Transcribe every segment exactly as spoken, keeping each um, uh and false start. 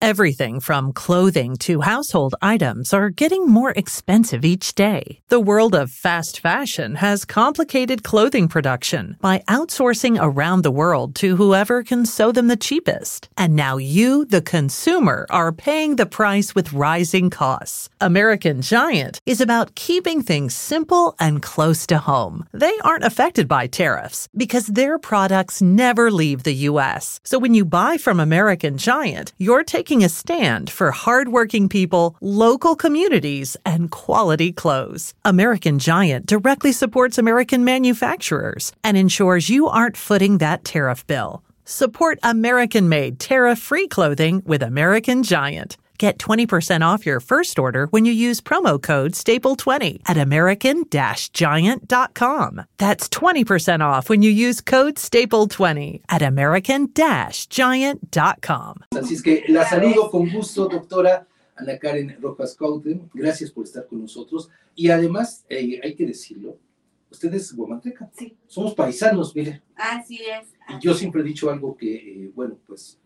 Everything from clothing to household items are getting more expensive each day. The world of fast fashion has complicated clothing production by outsourcing around the world to whoever can sew them the cheapest. And now you, the consumer, are paying the price with rising costs. American Giant is about keeping things simple and close to home. They aren't affected by tariffs because their products never leave the U S. So when you buy from American Giant, you're taking a stand for hardworking people, local communities, and quality clothes. American Giant directly supports American manufacturers and ensures you aren't footing that tariff bill. Support American-made tariff-free clothing with American Giant. Get twenty percent off your first order when you use promo code staple twenty at american giant dot com. That's twenty percent off when you use code staple twenty at american giant dot com. Así es que la saludo con gusto, doctora Ana Karen Rojas Cuauhtémoc. Gracias por estar con nosotros. Y además, eh, hay que decirlo, usted es guamanteca. Sí. Somos paisanos, mire. Así es. Y yo siempre he dicho algo que, eh, bueno, pues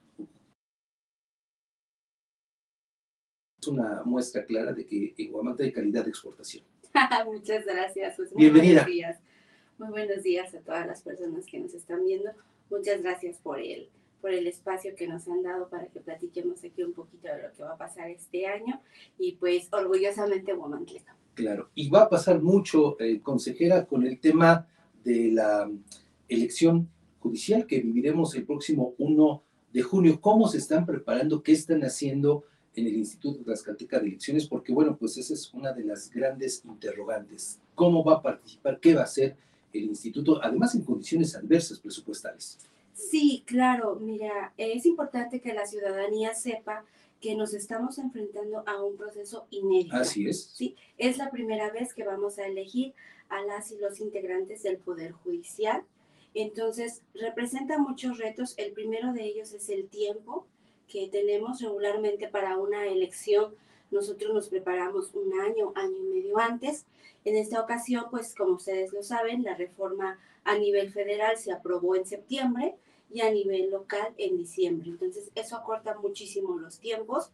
es una muestra clara de que en Guamantla hay calidad de exportación. Muchas gracias. Pues, muy Bienvenida. Buenos días. Muy buenos días a todas las personas que nos están viendo. Muchas gracias por el, por el espacio que nos han dado para que platiquemos aquí un poquito de lo que va a pasar este año. Y pues orgullosamente guamantleca. Claro. Y va a pasar mucho, eh, consejera, con el tema de la elección judicial que viviremos el próximo primero de junio. ¿Cómo se están preparando? ¿Qué están haciendo en el Instituto Tlaxcalteca de Elecciones? Porque, bueno, pues esa es una de las grandes interrogantes. ¿Cómo va a participar? ¿Qué va a hacer el instituto? Además, en condiciones adversas presupuestales. Sí, claro. Mira, es importante que la ciudadanía sepa que nos estamos enfrentando a un proceso inédito. Así es. Sí, es la primera vez que vamos a elegir a las y los integrantes del Poder Judicial. Entonces, representa muchos retos. El primero de ellos es el tiempo que tenemos regularmente para una elección. Nosotros nos preparamos un año, año y medio antes. En esta ocasión, pues como ustedes lo saben, la reforma a nivel federal se aprobó en septiembre y a nivel local en diciembre. Entonces, eso acorta muchísimo los tiempos.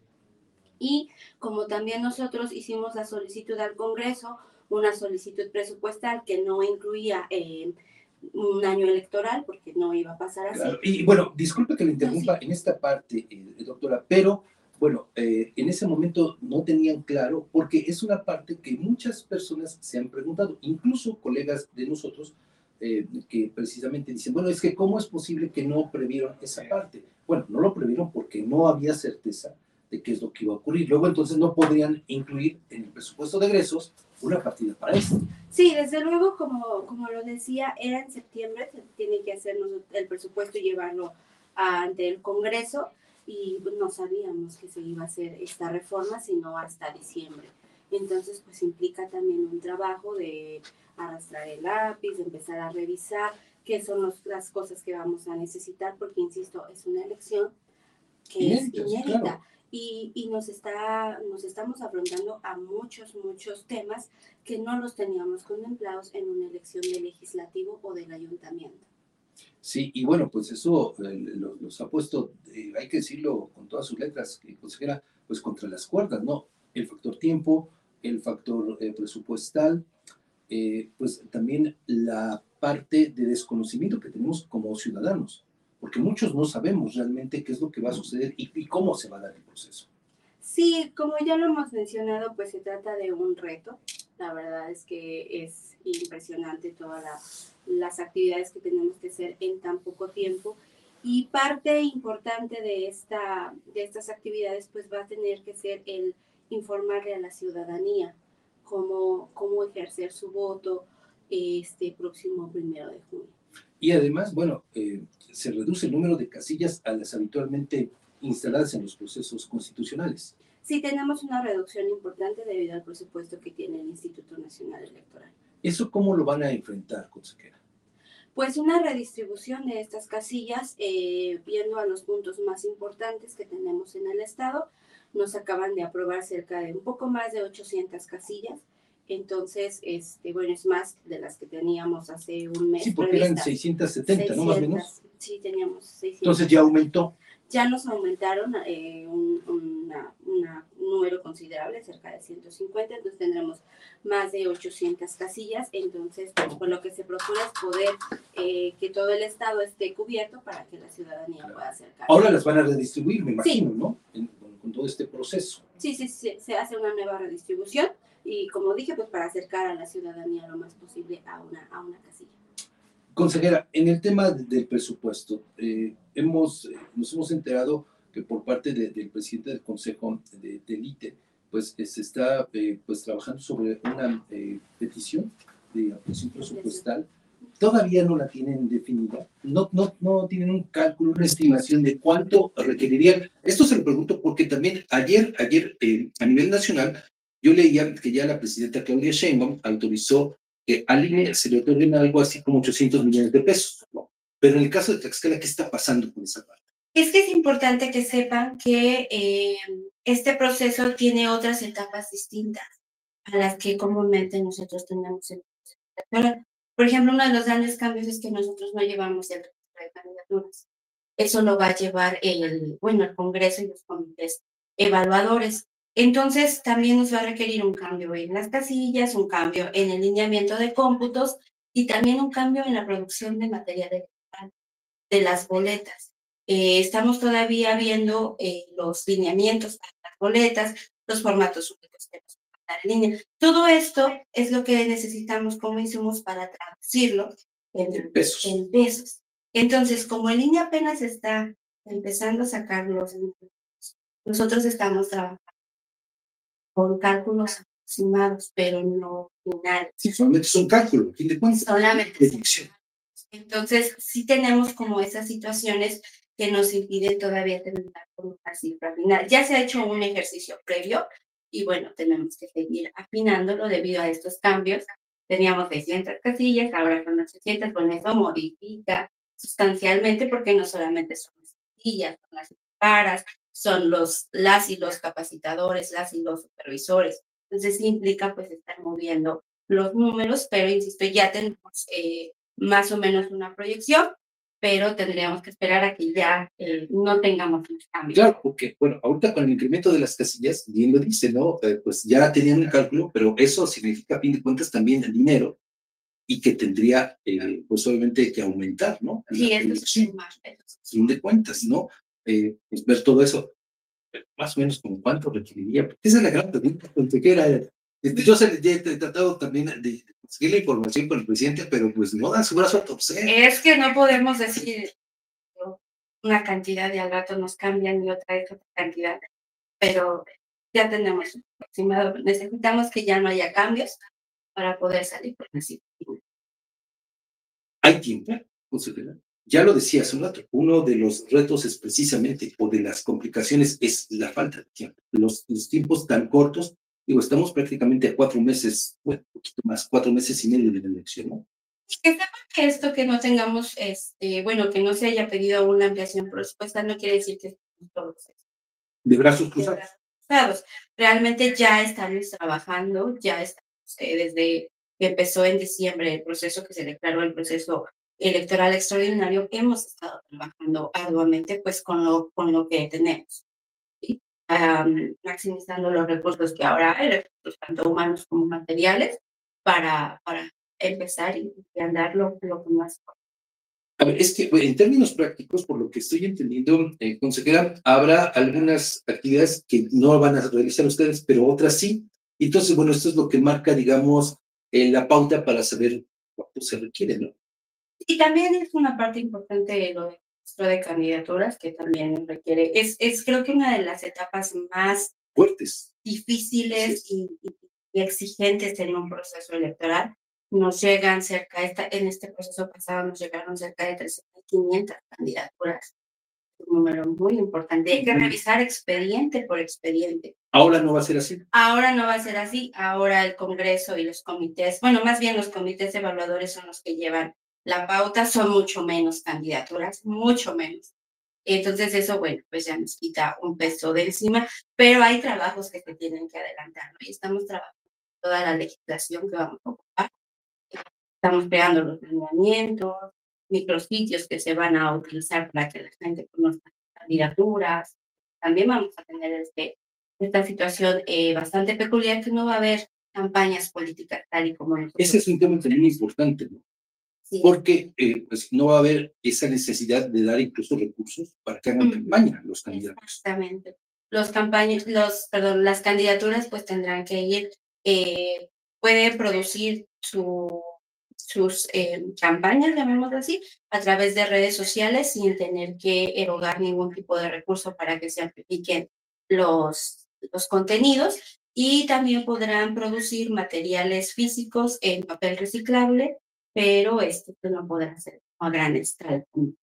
Y como también nosotros hicimos la solicitud al Congreso, una solicitud presupuestal que no incluía eh, un año electoral, porque no iba a pasar así. Claro. Y bueno, disculpe que le interrumpa no, sí. en esta parte, eh, doctora, pero bueno, eh, en ese momento no tenían claro, porque es una parte que muchas personas se han preguntado, incluso colegas de nosotros, eh, que precisamente dicen, bueno, es que ¿cómo es posible que no previeron esa parte? Bueno, no lo previeron porque no había certeza de qué es lo que iba a ocurrir. Luego entonces no podrían incluir en el presupuesto de egresos una partida para esto. Sí, desde luego, como, como lo decía, era en septiembre, se tiene que hacernos el presupuesto y llevarlo ante el Congreso, y no sabíamos que se iba a hacer esta reforma sino hasta diciembre. Entonces, pues implica también un trabajo de arrastrar el lápiz, de empezar a revisar qué son los, las cosas que vamos a necesitar, porque, insisto, es una elección que Inéditos, es inédita. Claro. Y, y nos, está, nos estamos afrontando a muchos, muchos temas que no los teníamos contemplados en una elección de legislativo o del ayuntamiento. Sí, y bueno, pues eso eh, los, los ha puesto, eh, hay que decirlo con todas sus letras, eh, consejera, pues contra las cuerdas, ¿no? El factor tiempo, el factor eh, presupuestal, eh, pues también la parte de desconocimiento que tenemos como ciudadanos, porque muchos no sabemos realmente qué es lo que va a suceder y, y cómo se va a dar el proceso. Sí, como ya lo hemos mencionado, pues se trata de un reto. La verdad es que es impresionante todas la, las actividades que tenemos que hacer en tan poco tiempo. Y parte importante de, esta, de estas actividades pues va a tener que ser el informarle a la ciudadanía cómo, cómo ejercer su voto este próximo primero de junio. Y además, bueno, eh, se reduce el número de casillas a las habitualmente instaladas en los procesos constitucionales. Sí, tenemos una reducción importante debido al presupuesto que tiene el Instituto Nacional Electoral. ¿Eso cómo lo van a enfrentar, consejera? Pues una redistribución de estas casillas, eh, viendo a los puntos más importantes que tenemos en el estado. Nos acaban de aprobar cerca de un poco más de ochocientas casillas. Entonces, este, bueno, es más de las que teníamos hace un mes. Sí, porque previstas. Eran seiscientas setenta, seiscientas, ¿no? Más o menos. Sí, teníamos seiscientas. Entonces ya aumentó. Ya nos aumentaron eh, un, una, una, un número considerable, cerca de ciento cincuenta, entonces tendremos más de ochocientas casillas, entonces pues, lo que se procura es poder eh, que todo el estado esté cubierto para que la ciudadanía claro. pueda acercarse. Ahora las van a redistribuir, me imagino, sí. ¿no? En, con, con todo este proceso. Sí, sí, sí, se hace una nueva redistribución y como dije, pues para acercar a la ciudadanía lo más posible a una, a una casilla. Consejera, en el tema del presupuesto, eh, hemos, eh, nos hemos enterado que por parte de, del presidente del Consejo de, del I T E, pues se está eh, pues, trabajando sobre una eh, petición de aprobación presupuestal. Todavía no la tienen definida, no, no, no tienen un cálculo, una estimación de cuánto requerirían. Esto se lo pregunto porque también ayer, ayer eh, a nivel nacional, yo leía que ya la presidenta Claudia Sheinbaum autorizó que al I N E se le otorguen algo así como ochocientos millones de pesos, ¿no? Pero en el caso de Tlaxcala, ¿qué está pasando con esa parte? Es que es importante que sepan que eh, este proceso tiene otras etapas distintas a las que comúnmente nosotros tenemos en el proceso. Por ejemplo, uno de los grandes cambios es que nosotros no llevamos el registro de candidaturas. Eso lo va a llevar el, bueno, el Congreso y los comités evaluadores. Entonces, también nos va a requerir un cambio en las casillas, un cambio en el lineamiento de cómputos y también un cambio en la producción de material electoral de las boletas. Eh, estamos todavía viendo eh, los lineamientos para las boletas, los formatos únicos que nos van a dar en línea. Todo esto es lo que necesitamos como insumos para traducirlo en, en pesos. En pesos. Entonces, como el I N E apenas está empezando a sacar los números, nosotros estamos trabajando con cálculos aproximados, pero no finales. Sí, solamente son cálculos, fin de cuentas. Solamente. Entonces, sí tenemos como esas situaciones que nos impiden todavía terminar con una cifra final. Ya se ha hecho un ejercicio previo y bueno, tenemos que seguir afinándolo debido a estos cambios. Teníamos seiscientas casillas, ahora son ochocientas, con eso modifica sustancialmente porque no solamente son las casillas, son las paras, son los, las y los capacitadores, las y los supervisores. Entonces sí implica pues estar moviendo los números, pero insisto, ya tenemos eh, más o menos una proyección, pero tendríamos que esperar a que ya eh, no tengamos un cambio. Claro, porque, bueno, ahorita con el incremento de las casillas, bien lo dice, ¿no? Eh, pues ya tenían un cálculo, pero eso significa, a fin de cuentas, también el dinero y que tendría, eh, pues obviamente, que aumentar, ¿no? Sí, eso es más. Fin de cuentas, ¿no? Eh, pues ver todo eso, más o menos como cuánto requeriría. Porque esa es la gran pregunta, consejera. Yo se, he tratado también de conseguir la información con el presidente, pero pues no da su brazo a torcer. Es que no podemos decir una cantidad y al rato nos cambian y otra es otra cantidad, pero ya tenemos un aproximado. Necesitamos que ya no haya cambios para poder salir por la situación. Hay tiempo, consejera. Ya lo decía hace un rato, uno de los retos es precisamente, o de las complicaciones, es la falta de tiempo. Los, los tiempos tan cortos. Digo, estamos prácticamente a cuatro meses, bueno, un poquito más, cuatro meses y medio de la elección, ¿no? Que sepan que esto que no tengamos, este, bueno, que no se haya pedido una ampliación presupuestal no quiere decir que estemos todos de brazos cruzados. De brazos cruzados. Realmente ya estamos trabajando, ya estamos eh, desde que empezó en diciembre el proceso que se declaró el proceso electoral extraordinario, hemos estado trabajando arduamente pues con lo, con lo que tenemos. ¿Sí? Um, maximizando los recursos que ahora hay, recursos tanto humanos como materiales, para, para empezar y, y andar lo, lo que más. A ver, es que en términos prácticos, por lo que estoy entendiendo, eh, consejera, habrá algunas actividades que no van a realizar ustedes, pero otras sí. Entonces, bueno, esto es lo que marca, digamos, eh, la pauta para saber cuánto se requiere, ¿no? Y también es una parte importante de lo de de candidaturas que también requiere, es, es creo que una de las etapas más fuertes, difíciles sí. y, y exigentes en un proceso electoral. Nos llegan cerca, esta, en este proceso pasado nos llegaron cerca de trece mil quinientas candidaturas, un número muy importante. Hay que revisar expediente por expediente. Ahora no va a ser así. Ahora no va a ser así, ahora el Congreso y los comités, bueno, más bien los comités evaluadores son los que llevan la pauta, son mucho menos candidaturas, mucho menos. Entonces eso, bueno, pues ya nos quita un peso de encima, pero hay trabajos que se tienen que adelantar, ¿no? Y estamos trabajando toda la legislación que vamos a ocupar. Estamos creando los lineamientos, micrositios que se van a utilizar para que la gente conozca las candidaturas, también vamos a tener este, esta situación eh, bastante peculiar, que no va a haber campañas políticas tal y como nosotros. Ese es un tema también importante, ¿no? Sí. Porque eh, pues, no va a haber esa necesidad de dar incluso recursos para que hagan Ujú. campaña los candidatos. Exactamente. Los campañas, los, perdón, las candidaturas pues tendrán que ir, eh, puede producir su, sus eh, campañas, llamémoslo así, a través de redes sociales sin tener que erogar ningún tipo de recurso para que se amplifiquen los, los contenidos, y también podrán producir materiales físicos en papel reciclable, pero esto pues, no podrá ser a gran escala.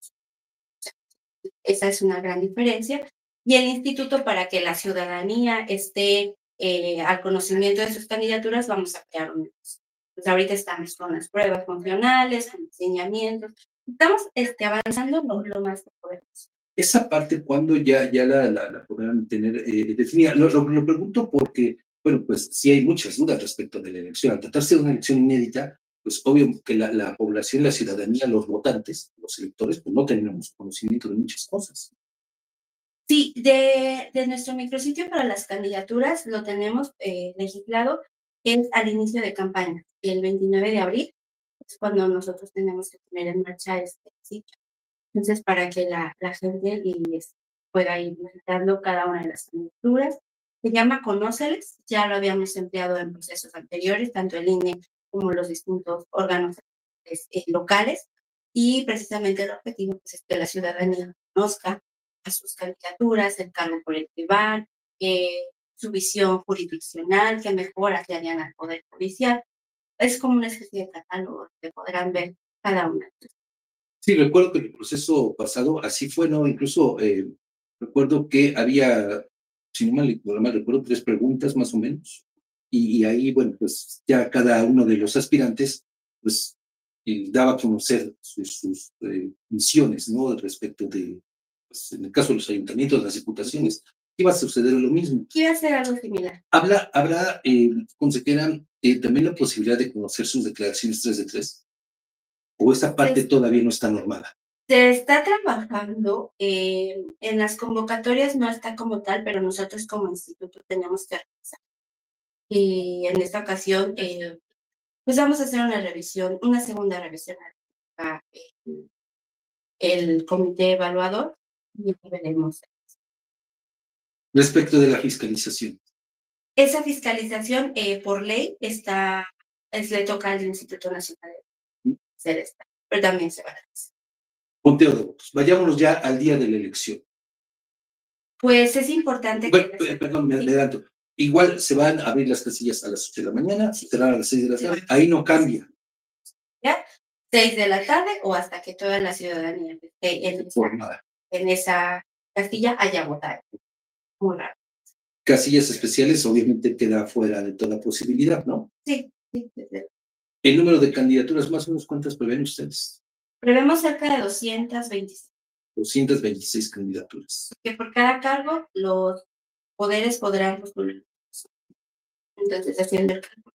Esa es una gran diferencia. Y el instituto, para que la ciudadanía esté eh, al conocimiento de sus candidaturas, vamos a crear un negocio. Pues ahorita estamos con las pruebas funcionales, con enseñamientos. Estamos este, avanzando lo, lo más que podemos. Esa parte, ¿cuándo ya, ya la, la, la podrán tener eh, definida? Lo, lo, lo pregunto porque, bueno, pues sí hay muchas dudas respecto de la elección. Al tratarse de una elección inédita, pues obvio que la, la población, la ciudadanía, los votantes, los electores, pues no tenemos conocimiento de muchas cosas. Sí, de, de nuestro micrositio para las candidaturas lo tenemos eh, legislado, es al inicio de campaña, el veintinueve de abril, es cuando nosotros tenemos que poner en marcha este sitio. Entonces, para que la, la gente y, es, pueda ir visitando cada una de las candidaturas. Se llama Conóceles, ya lo habíamos empleado en procesos anteriores, tanto el I N E como los distintos órganos eh, locales, y precisamente el objetivo pues, es que la ciudadanía conozca a sus candidaturas, el cargo por el que van, eh, su visión jurisdiccional, qué mejoras le harían al Poder Judicial. Es como una especie de catálogo que podrán ver cada una. Sí, recuerdo que en el proceso pasado así fue, ¿no? Incluso eh, recuerdo que había, si no mal, no mal recuerdo, tres preguntas más o menos. Y, y ahí, bueno, pues ya cada uno de los aspirantes, pues, eh, daba a conocer sus, sus eh, misiones, ¿no? Respecto de, pues, en el caso de los ayuntamientos, las diputaciones, iba a suceder lo mismo. Iba a ser algo similar. ¿Habrá, habrá eh, consejera, eh, también la posibilidad de conocer sus declaraciones tres de tres? ¿O esa parte Se, todavía no está normada? se está trabajando, eh, en las convocatorias no está como tal, pero nosotros como instituto tenemos que revisar. Y en esta ocasión, eh, pues vamos a hacer una revisión, una segunda revisión a el, el comité evaluador, y veremos. Respecto de la fiscalización. Esa fiscalización, eh, por ley, está, es, le toca al Instituto Nacional de hacer esta, pero también se va a hacer. Conteo de votos. Vayámonos ya al día de la elección. Pues es importante bueno, que... Perdón, me adelanto. Igual se van a abrir las casillas a las ocho de la mañana, se cerrarán a las seis de la tarde, sí. Ahí no cambia. ¿Ya? seis de la tarde o hasta que toda la ciudadanía esté en, esa, en esa castilla haya votado. Muy raro. Casillas especiales obviamente queda fuera de toda posibilidad, ¿no? Sí, sí, sí. El número de candidaturas, más o menos, ¿cuántas prevén ustedes? Prevemos cerca de doscientas veintiséis. doscientas veintiséis candidaturas. Que por cada cargo los poderes podrán postular. Entonces, haciendo el cálculo.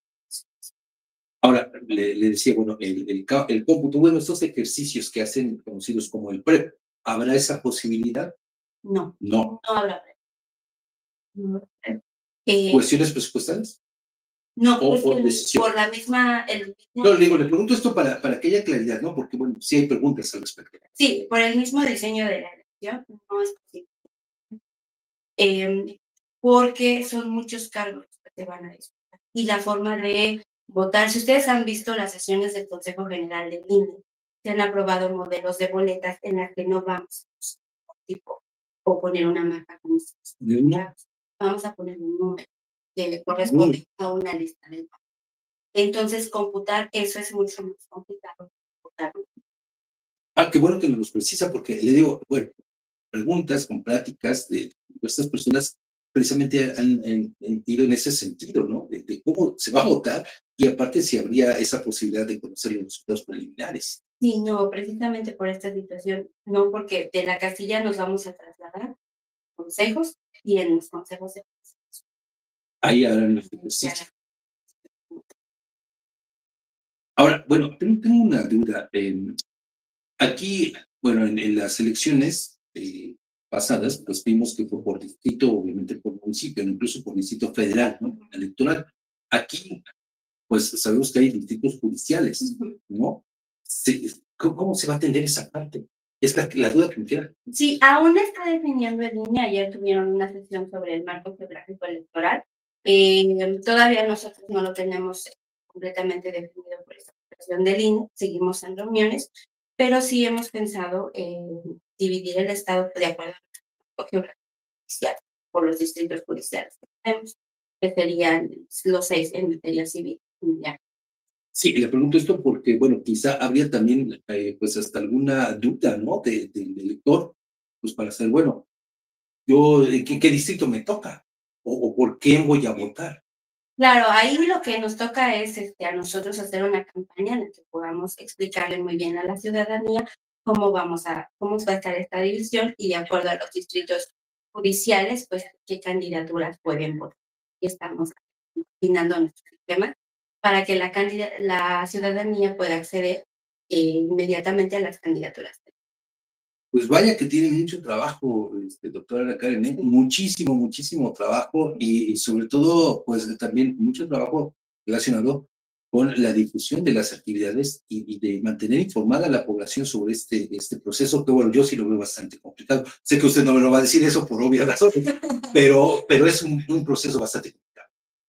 Ahora, le, le decía, bueno, el, el, el cómputo, bueno, estos ejercicios que hacen conocidos como el P R E P, ¿habrá esa posibilidad? No. No. No habrá P R E P. No. Eh, ¿Cuestiones presupuestales? No, o pues por el, decisión. Por la misma... El mismo, no, le digo, le pregunto esto para, para que haya claridad, ¿no? Porque, bueno, sí hay preguntas al respecto. Sí, por el mismo diseño de la elección, no es posible. Eh, porque son muchos cargos que se van a disputar. Y la forma de votar, si ustedes han visto las sesiones del Consejo General del I N E, se han aprobado modelos de boletas en las que no vamos a tipo o poner una marca como vamos a poner un número que corresponde mm. a una lista del voto. Entonces, computar eso es mucho más complicado. Ah, qué bueno que nos precisa, porque le digo, bueno, preguntas con pláticas de estas personas precisamente han, han, han ido en ese sentido, ¿no? De, de cómo se va a votar y aparte si habría esa posibilidad de conocer los resultados preliminares. Sí, no, precisamente por esta situación, no, porque de la casilla nos vamos a trasladar consejos y en los consejos de... Ahí harán los ejercicios. Ahora, bueno, tengo, tengo una duda. Eh, aquí, bueno, en, en las elecciones, eh, pasadas, pues vimos que fue por distrito, obviamente por municipio, incluso por distrito federal, ¿no? Electoral. Aquí, pues sabemos que hay distritos judiciales, ¿no? Sí, ¿cómo, ¿Cómo se va a atender esa parte? Es la, la duda que me queda. Sí, aún está definiendo en línea. Ayer tuvieron una sesión sobre el marco geográfico electoral. Eh, todavía nosotros no lo tenemos completamente definido por esta situación del I N E. Seguimos en reuniones, pero sí hemos pensado en dividir el estado de acuerdo al marco geográfico judicial por los distritos judiciales que tenemos, que serían los seis en materia civil. Ya. Sí, le pregunto esto porque, bueno, quizá habría también, eh, pues, hasta alguna duda, ¿no? De, de- del elector, pues, para saber, bueno, yo, ¿en qué, qué distrito me toca? O, o por qué voy a votar? Claro, ahí lo que nos toca es este, a nosotros hacer una campaña en la que podamos explicarle muy bien a la ciudadanía cómo vamos a, cómo va a estar esta división y de acuerdo a los distritos judiciales, pues qué candidaturas pueden votar. Y estamos afinando nuestro sistema para que la, candida- la ciudadanía pueda acceder eh, inmediatamente a las candidaturas. Pues vaya que tiene mucho trabajo, este, doctora Ana Karen, ¿eh? Muchísimo, muchísimo trabajo y, y sobre todo, pues también mucho trabajo relacionado con la difusión de las actividades y, y de mantener informada a la población sobre este, este proceso, que bueno, yo sí lo veo bastante complicado. Sé que usted no me lo va a decir eso por obvias razones, pero, pero es un, un proceso bastante complicado.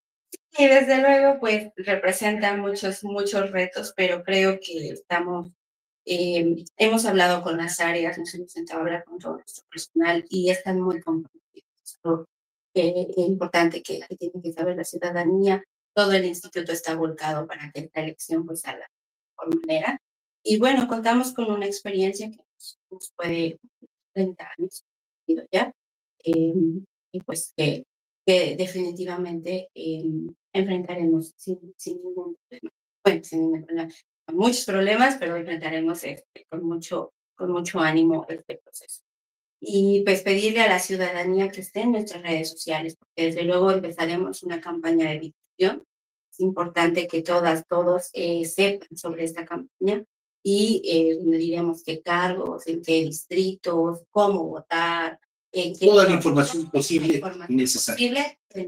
Y desde luego, pues representa muchos, muchos retos, pero creo que estamos, eh, hemos hablado con las áreas, nos hemos sentado a hablar con todo nuestro personal y están muy comprometidos. Es algo eh, importante que, que tiene que saber la ciudadanía. Todo el instituto está volcado para que esta elección pues salga de la mejor manera. Y bueno, contamos con una experiencia que nos, nos puede treinta años ya. Eh, y pues que que definitivamente eh, enfrentaremos sin, sin ningún problema. Bueno, sin ningún problema. Con muchos problemas, pero enfrentaremos este, con, mucho, con mucho ánimo este proceso. Y pues pedirle a la ciudadanía que esté en nuestras redes sociales, porque desde luego empezaremos una campaña de difusión. Es importante que todas, todos eh, sepan sobre esta campaña y eh, donde diremos qué cargos, en qué distritos, cómo votar, en qué Toda la información posible y información necesaria. posible.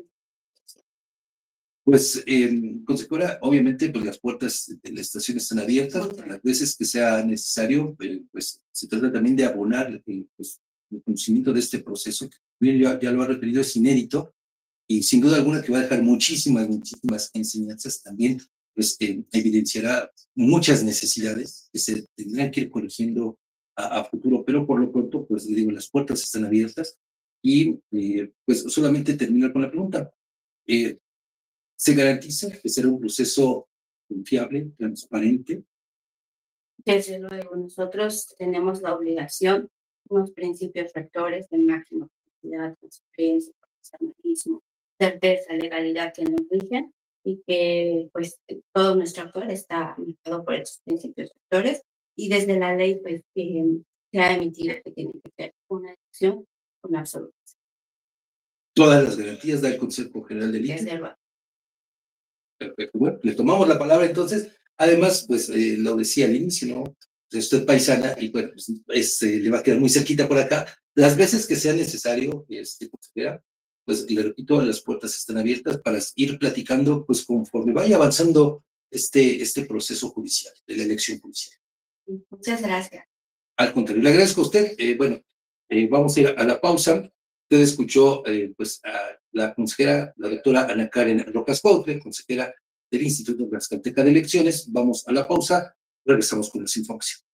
Pues, eh, consejera, obviamente, pues las puertas de la estación están abiertas, para las veces que sea necesario, eh, pues se trata también de abonar eh, pues, el conocimiento de este proceso, que bien ya, ya lo ha referido, es inédito, y sin duda alguna que va a dejar muchísimas, muchísimas enseñanzas también, pues eh, evidenciará muchas necesidades que se tendrán que ir corrigiendo a, a futuro, pero por lo pronto, pues le digo, las puertas están abiertas, y eh, pues solamente terminar con la pregunta. Eh, ¿Se garantiza que será un proceso confiable, transparente? Desde luego, nosotros tenemos la obligación, unos principios rectores de máxima capacidad, transparencia, profesionalismo, certeza, legalidad que nos rigen y que pues todo nuestro actuar está marcado por esos principios rectores y desde la ley pues eh, se ha emitido que tiene que ser una elección con absoluta. Todas las garantías da el Consejo General del I N E. Desde luego. Perfecto. Bueno, le tomamos la palabra entonces. Además, pues eh, lo decía al inicio, ¿no? Pues, usted es paisana y bueno, pues, es, eh, le va a quedar muy cerquita por acá. Las veces que sea necesario, este, consejera, pues le repito, las puertas están abiertas para ir platicando, pues conforme vaya avanzando este, este proceso judicial, de la elección judicial. Muchas gracias. Al contrario, le agradezco a usted. Eh, bueno, eh, vamos a ir a la pausa. Usted escuchó eh, pues, a la consejera, la doctora Ana Karen Rojas Cuautle, consejera del Instituto Tlaxcalteca de Elecciones. Vamos a la pausa, regresamos con las informaciones.